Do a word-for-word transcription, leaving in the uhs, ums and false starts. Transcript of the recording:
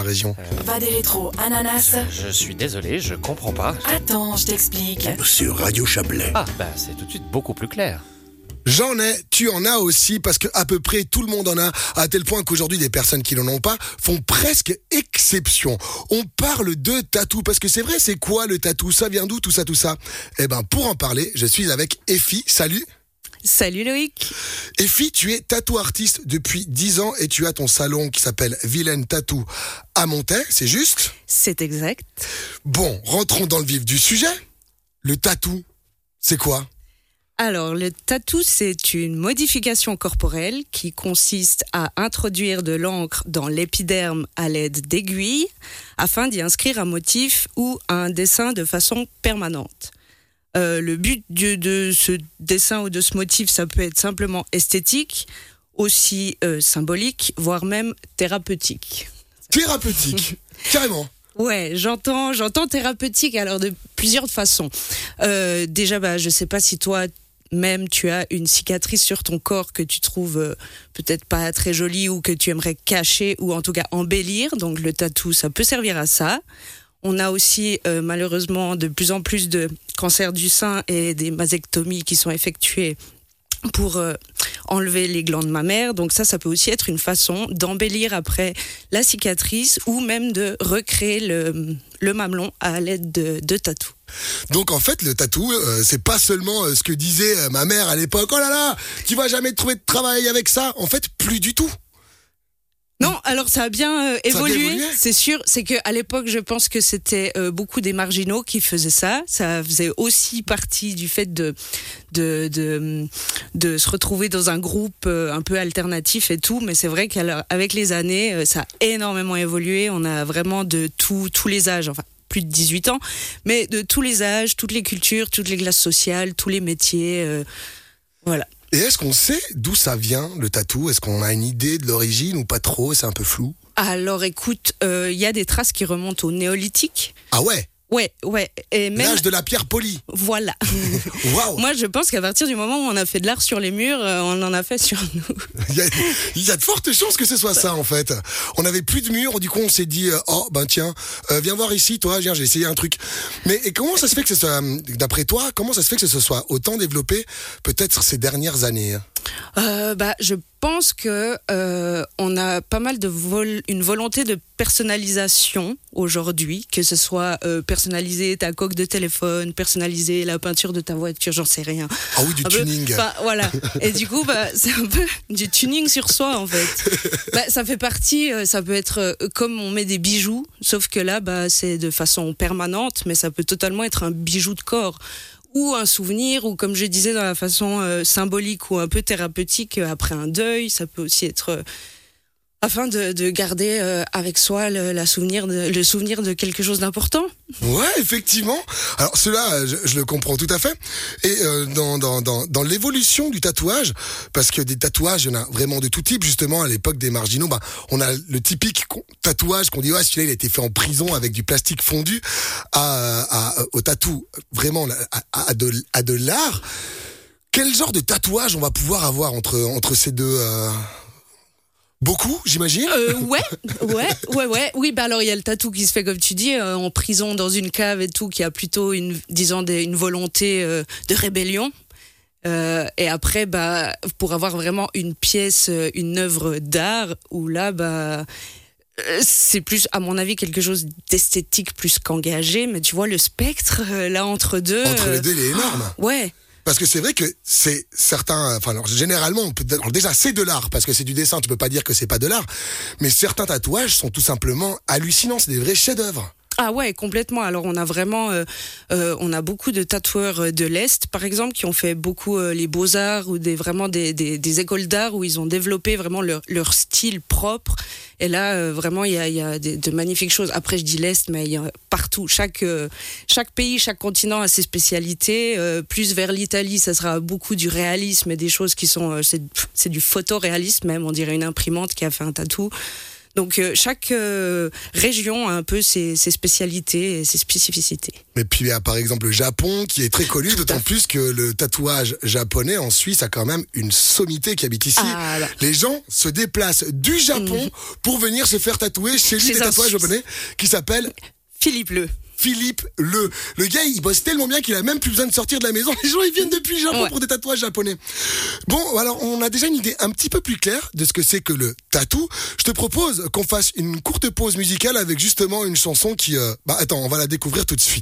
région. Euh, Pas des rétros, ananas. Je suis désolé, je comprends pas. Attends, je t'explique. Sur Radio Chablais. Ah, bah c'est tout de suite beaucoup plus clair. J'en ai, tu en as aussi, parce que à peu près tout le monde en a, à tel point qu'aujourd'hui des personnes qui n'en ont pas font presque exception. On parle de tatou, parce que c'est vrai, c'est quoi le tatou? Ça vient d'où, tout ça, tout ça? Eh ben, pour en parler, je suis avec Effie. Salut. Salut Loïc. Effie, tu es tattoo artiste depuis dix ans et tu as ton salon qui s'appelle Vilaine Tattoo à Montaix, c'est juste? C'est exact. Bon, rentrons dans le vif du sujet. Le tatou, c'est quoi? Alors, le tatou, c'est une modification corporelle qui consiste à introduire de l'encre dans l'épiderme à l'aide d'aiguilles afin d'y inscrire un motif ou un dessin de façon permanente. Euh, le but de, de ce dessin ou de ce motif, ça peut être simplement esthétique, aussi euh, symbolique, voire même thérapeutique. Thérapeutique, carrément. Ouais, j'entends, j'entends thérapeutique alors de plusieurs façons. Euh, déjà, bah, je sais pas si toi même tu as une cicatrice sur ton corps que tu trouves euh, peut-être pas très jolie ou que tu aimerais cacher ou en tout cas embellir. Donc le tatou, ça peut servir à ça. On a aussi euh, malheureusement de plus en plus de cancers du sein et des mastectomies qui sont effectuées pour euh, enlever les glandes mammaires. Donc ça, ça peut aussi être une façon d'embellir après la cicatrice ou même de recréer le, le mamelon à l'aide de, de tatou. Donc en fait, le tatou, euh, c'est pas seulement euh, ce que disait euh, ma mère à l'époque. Oh là là, tu vas jamais trouver de travail avec ça. En fait, plus du tout. Non, alors ça a bien euh, évolué, bien évolué. C'est sûr. C'est que à l'époque, je pense que c'était euh, beaucoup des marginaux qui faisaient ça. Ça faisait aussi partie du fait de de de, de se retrouver dans un groupe euh, un peu alternatif et tout. Mais c'est vrai qu'avec les années, euh, ça a énormément évolué. On a vraiment de tout, tous les âges. Enfin, plus de dix-huit ans, mais de tous les âges, toutes les cultures, toutes les classes sociales, tous les métiers. Euh, voilà. Et est-ce qu'on sait d'où ça vient, le tatou? Est-ce qu'on a une idée de l'origine ou pas trop? C'est un peu flou. Alors écoute, il euh, y a des traces qui remontent au néolithique. Ah ouais? Ouais, ouais. Et même... L'âge de la pierre polie. Voilà. Waouh. Moi, je pense qu'à partir du moment où on a fait de l'art sur les murs, euh, on en a fait sur nous. Il y, a, il y a de fortes chances que ce soit ça, en fait. On n'avait plus de murs, du coup, on s'est dit, euh, oh, ben tiens, euh, viens voir ici, toi, viens, j'ai essayé un truc. Mais et comment ça se fait que ce soit, d'après toi, comment ça se fait que ce soit autant développé, peut-être ces dernières années? Euh, bah, je pense que euh, on a pas mal de vol- une volonté de personnalisation aujourd'hui, que ce soit euh, personnaliser ta coque de téléphone, personnaliser la peinture de ta voiture, j'en sais rien. Ah oui, du un tuning. Peu, bah, voilà. Et du coup, bah, c'est un peu du tuning sur soi en fait. Bah, ça fait partie. Euh, ça peut être euh, comme on met des bijoux, sauf que là, bah, c'est de façon permanente, mais ça peut totalement être un bijou de corps. Ou un souvenir, ou comme je disais dans la façon euh, symbolique ou un peu thérapeutique euh, après un deuil, ça peut aussi être euh, afin de, de garder euh, avec soi le, la souvenir de, le souvenir de quelque chose d'important. Ouais, effectivement. Alors cela, je, je le comprends tout à fait. Et euh, dans, dans, dans, dans l'évolution du tatouage, parce que des tatouages, il y en a vraiment de tout type. Justement, à l'époque des marginaux, bah, on a le typique tatouage qu'on dit, ouais, celui-là, il a été fait en prison avec du plastique fondu, à, à, au tatou, vraiment, à, à, de, à de l'art. Quel genre de tatouage on va pouvoir avoir entre, entre ces deux... Euh Beaucoup, j'imagine. Euh, ouais, ouais, ouais, ouais. Oui, bah alors il y a le tatou qui se fait comme tu dis euh, en prison dans une cave et tout, qui a plutôt une, disons, des, une volonté euh, de rébellion. Euh, et après, bah pour avoir vraiment une pièce, une œuvre d'art, où là, bah c'est plus, à mon avis, quelque chose d'esthétique plus qu'engagé. Mais tu vois le spectre euh, là entre deux. Entre les deux, il est énorme. Euh, ouais. Parce que c'est vrai que c'est certains, enfin alors généralement, on peut, alors déjà c'est de l'art parce que c'est du dessin, tu peux pas dire que c'est pas de l'art, mais certains tatouages sont tout simplement hallucinants, c'est des vrais chefs-d'œuvre. Ah ouais, complètement. Alors on a vraiment, euh, euh, on a beaucoup de tatoueurs de l'Est, par exemple, qui ont fait beaucoup euh, les beaux-arts ou des vraiment des, des, des écoles d'art où ils ont développé vraiment leur, leur style propre. Et là, euh, vraiment, il y a, il y a des, de magnifiques choses. Après, je dis l'Est, mais il y a partout. Chaque, euh, chaque pays, chaque continent a ses spécialités. Euh, plus vers l'Italie, ça sera beaucoup du réalisme et des choses qui sont, euh, c'est, c'est du photoréalisme même. On dirait une imprimante qui a fait un tatou. Donc euh, chaque euh, région a un peu ses, ses spécialités et ses spécificités. Mais puis il y a par exemple le Japon qui est très connu, d'autant plus que le tatouage japonais en Suisse a quand même une sommité qui habite ici. Ah, là. Les gens se déplacent du Japon mmh. pour venir se faire tatouer chez lui Chez des tatouages Suisse. japonais qui s'appelle Philippe Le. Philippe Le. Le gars, il bosse tellement bien qu'il a même plus besoin de sortir de la maison. Les gens, ils viennent depuis le Japon Ouais. pour des tatouages japonais. Bon, alors, on a déjà une idée un petit peu plus claire de ce que c'est que le tatou. Je te propose qu'on fasse une courte pause musicale avec justement une chanson qui... Euh... Bah, attends, on va la découvrir tout de suite.